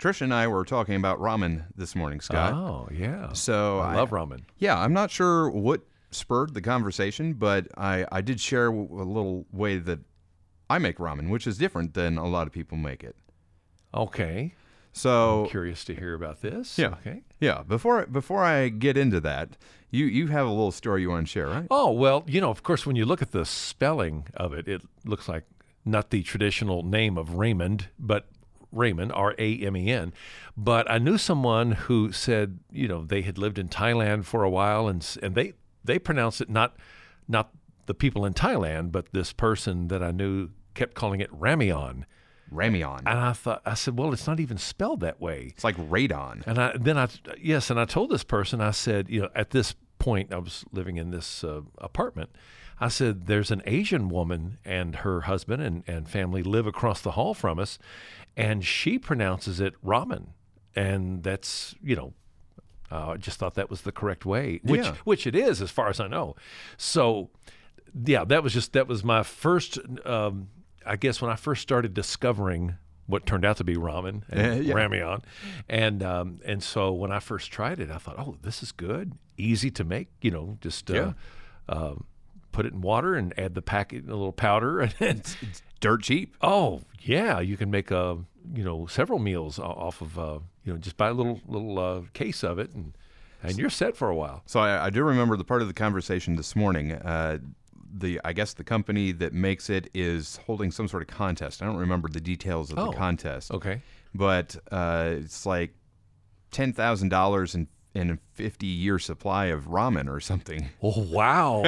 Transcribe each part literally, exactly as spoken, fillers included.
Trish and I were talking about ramen this morning, Scott. Oh, yeah. So I, I love ramen. Yeah, I'm not sure what spurred the conversation, but I, I did share a little way that I make ramen, which is different than a lot of people make it. Okay. So I'm curious to hear about this. Yeah. Okay. Yeah. Before before I get into that, you, you have a little story you want to share, right? Oh, well, you know, of course, when you look at the spelling of it, it looks like not the traditional name of Raymond, but Ramen, R A M E N. But I knew someone who said, you know, they had lived in Thailand for a while, and and they, they pronounced it not not the people in Thailand, but this person that I knew kept calling it Ramyeon. Ramyeon. And I thought, I said, well, it's not even spelled that way. It's like radon. And I then I yes, and I told this person, I said, you know, at this point, I was living in this uh, apartment. I said, there's an Asian woman and her husband and, and family live across the hall from us, and she pronounces it ramen, and that's, you know, uh, I just thought that was the correct way, which Yeah. which it is as far as I know. So, yeah, that was just that was my first. Um, I guess when I first started discovering what turned out to be ramen and Yeah. ramyeon, and um, and so when I first tried it, I thought, oh, this is good, easy to make. You know, just uh, Yeah. um, put it in water and add the packet, a little powder, and It's, it's dirt cheap. oh yeah, you can make a you know several meals o- off of uh, you know just buy a little little uh, case of it, and and you're set for a while. So I, I do remember the part of the conversation this morning. Uh, the I guess the company that makes it is holding some sort of contest. I don't remember the details of Oh, the contest. Okay. But uh, it's like ten thousand dollars and and a fifty-year supply of ramen or something. Oh wow,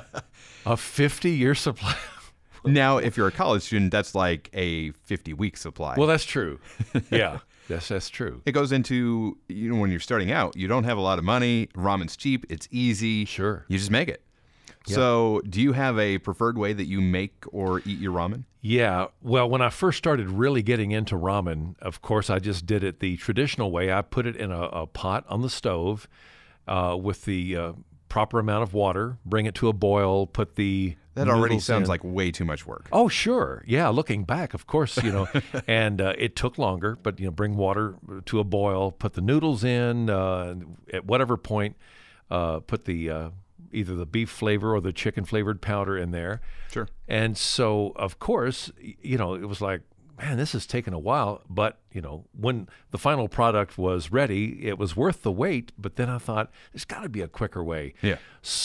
a fifty-year supply. Now, if you're a college student, that's like a fifty-week supply. Well, that's true. Yeah, that's that's true. It goes into, you know, when you're starting out, you don't have a lot of money. Ramen's cheap. It's easy. Sure. You just make it. Yeah. So do you have a preferred way that you make or eat your ramen? Yeah. Well, when I first started really getting into ramen, of course, I just did it the traditional way. I put it in a, a pot on the stove uh, with the uh, proper amount of water, bring it to a boil, put the That already noodles sounds in. like way too much work. Oh, sure. Yeah, looking back, of course, you know, and uh, it took longer, but, you know, bring water to a boil, put the noodles in, uh, at whatever point, uh, put the uh, either the beef flavor or the chicken flavored powder in there. Sure. And so, of course, y- you know, it was like, man, this has taken a while. But, you know, when the final product was ready, it was worth the wait. But then I thought, there's got to be a quicker way. Yeah.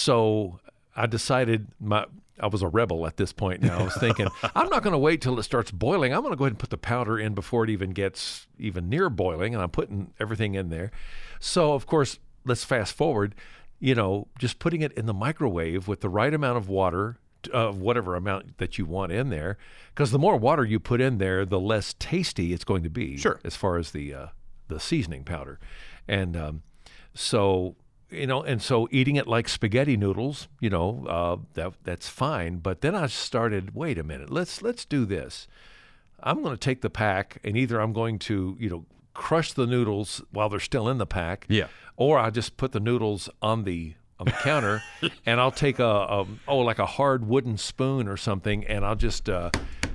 So I decided my I was a rebel at this point now. I was thinking, I'm not going to wait till it starts boiling. I'm going to go ahead and put the powder in before it even gets even near boiling. And I'm putting everything in there. So, of course, let's fast forward. You know, just putting it in the microwave with the right amount of water, of uh, whatever amount that you want in there, because the more water you put in there, the less tasty it's going to be. Sure. As far as the uh, the seasoning powder, and um, so you know, and so eating it like spaghetti noodles, you know, uh, that that's fine. But then I started, wait a minute, let's let's do this. I'm going to take the pack, and either I'm going to, you know, crush the noodles while they're still in the pack, Yeah. or I just put the noodles on the on the counter, and I'll take a, a oh like a hard wooden spoon or something, and I'll just uh,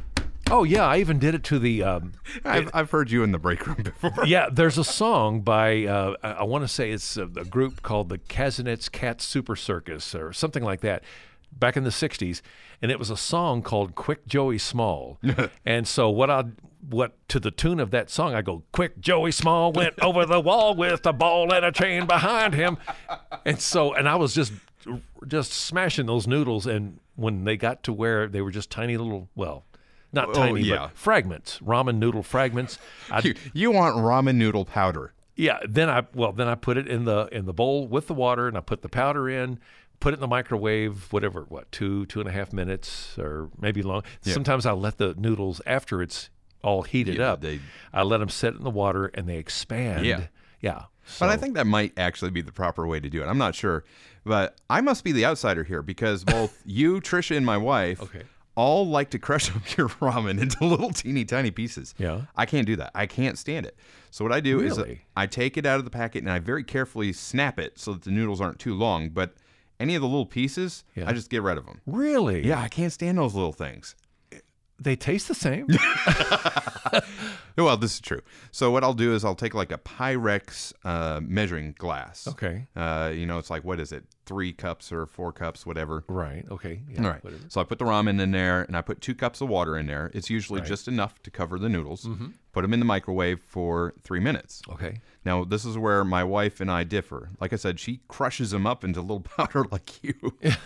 oh yeah, I even did it to the um, I've, I've heard you in the break room before. yeah. There's a song by uh, I, I want to say it's a, a group called the Kazinets Cat Super Circus or something like that, back in the sixties, and it was a song called Quick Joey Small, and so what I what to the tune of that song, I go, quick Joey Small went over the wall with a ball and a chain behind him. And so, and I was just, just smashing those noodles. And when they got to where they were just tiny little, well, not Oh, tiny, yeah. but fragments, ramen noodle fragments. I, You, you want ramen noodle powder. yeah. Then I, well, then I put it in the, in the bowl with the water, and I put the powder in, put it in the microwave, whatever, what, two, two and a half minutes or maybe long. Yeah. Sometimes I let the noodles after it's all heated Yeah, up. they- I let them sit in the water and they expand. Yeah. Yeah. But I So- think that might actually be the proper way to do it. I'm not sure. But I must be the outsider here because both you, Trisha, and my wife Okay. all like to crush up your ramen into little teeny tiny pieces. Yeah. I can't do that. I can't stand it. So what I do is Really? I take it out of the packet and I very carefully snap it so that the noodles aren't too long. But any of the little pieces, Yeah. I just get rid of them. Really? Yeah, I can't stand those little things. They taste the same? Well, this is true. So what I'll do is I'll take like a Pyrex uh, measuring glass. Okay. Uh, you know, it's like, what is it? Three cups or four cups, whatever. Right. Okay. Yeah, All right. whatever. So I put the ramen in there, and I put two cups of water in there. It's usually Right. just enough to cover the noodles. Mm-hmm. Put them in the microwave for three minutes. Okay. Now, this is where my wife and I differ. Like I said, she crushes them up into little powder like you.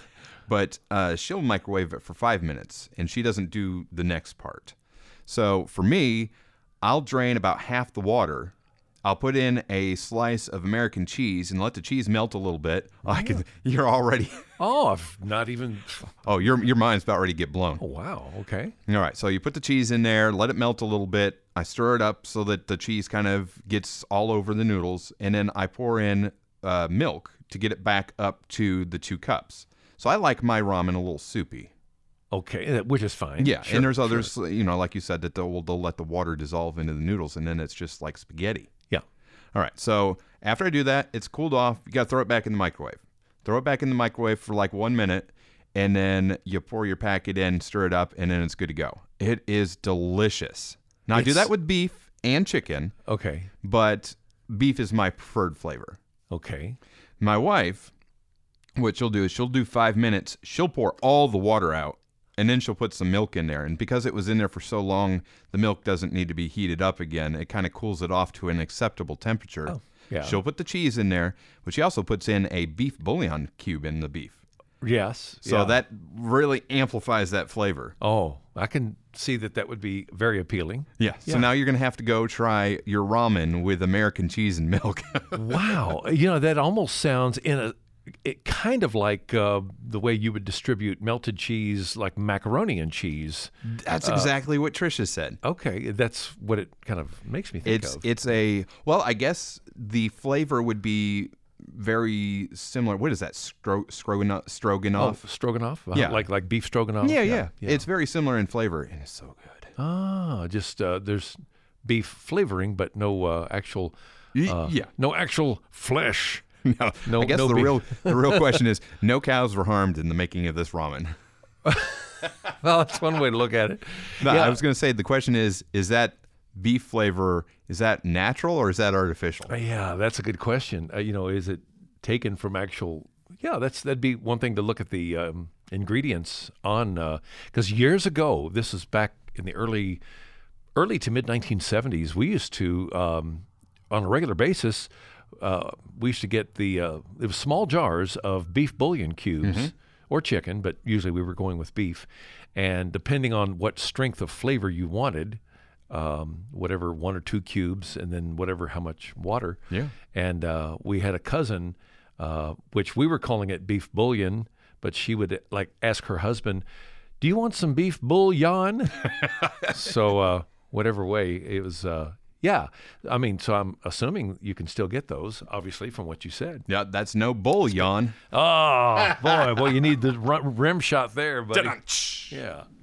But uh, she'll microwave it for five minutes, and she doesn't do the next part. So for me, I'll drain about half the water. I'll put in a slice of American cheese and let the cheese melt a little bit. I can. You're already. Oh, I've not even. Oh, your your mind's about ready to get blown. Oh, wow. Okay. All right, so you put the cheese in there, let it melt a little bit. I stir it up so that the cheese kind of gets all over the noodles, and then I pour in uh, milk to get it back up to the two cups. So I like my ramen a little soupy. Okay, that- which is fine. Yeah, Sure, and there's sure. others, you know, like you said, that they'll they'll let the water dissolve into the noodles, and then it's just like spaghetti. Yeah. All right, so after I do that, it's cooled off. You got to throw it back in the microwave. Throw it back in the microwave for like one minute, and then you pour your packet in, stir it up, and then it's good to go. It is delicious. Now, I do It's- that with beef and chicken, Okay. but beef is my preferred flavor. Okay. My wife, what she'll do is she'll do five minutes. She'll pour all the water out, and then she'll put some milk in there. And because it was in there for so long, the milk doesn't need to be heated up again. It kind of cools it off to an acceptable temperature. Oh, yeah. She'll put the cheese in there, but she also puts in a beef bouillon cube in the beef. Yes. So yeah. that really amplifies that flavor. Oh, I can see that that would be very appealing. Yeah. So Yeah. now you're going to have to go try your ramen with American cheese and milk. Wow. You know, that almost sounds in a it kind of like uh, the way you would distribute melted cheese, like macaroni and cheese. That's exactly what Trisha said. Okay, that's what it kind of makes me think It's of. it's a well, I guess the flavor would be very similar. What is that? Stro- stroganoff? Oh, Stroganoff? stroganoff? Uh, Yeah. Like like beef stroganoff? yeah, yeah, It's very similar in flavor, and it's so good. Ah, just uh, there's beef flavoring, but no uh, actual Y- uh, yeah. no actual flesh. No, No- I guess no the beef. real the real question is: no cows were harmed in the making of this ramen. Well, that's one way to look at it. No, Yeah. I was going to say the question is: is that beef flavor is that natural or is that artificial? Uh, Yeah, that's a good question. Uh, you know, is it taken from actual? Yeah, that's that'd be one thing to look at the um, ingredients on, because years ago, this is back in the early, early to mid nineteen seventies. We used to, um, on a regular basis, uh, we used to get the uh, it was small jars of beef bouillon cubes or chicken, but usually we were going with beef, and depending on what strength of flavor you wanted. Um, whatever one or two cubes, and then whatever how much water. Yeah. And uh, we had a cousin, uh, which we were calling it beef bouillon, but she would like ask her husband, "Do you want some beef bouillon?" So uh, whatever way it was, uh, yeah. I mean, so I'm assuming you can still get those, obviously, from what you said. Yeah, that's no bouillon. Oh boy, well you need the r- rim shot there, buddy. Yeah.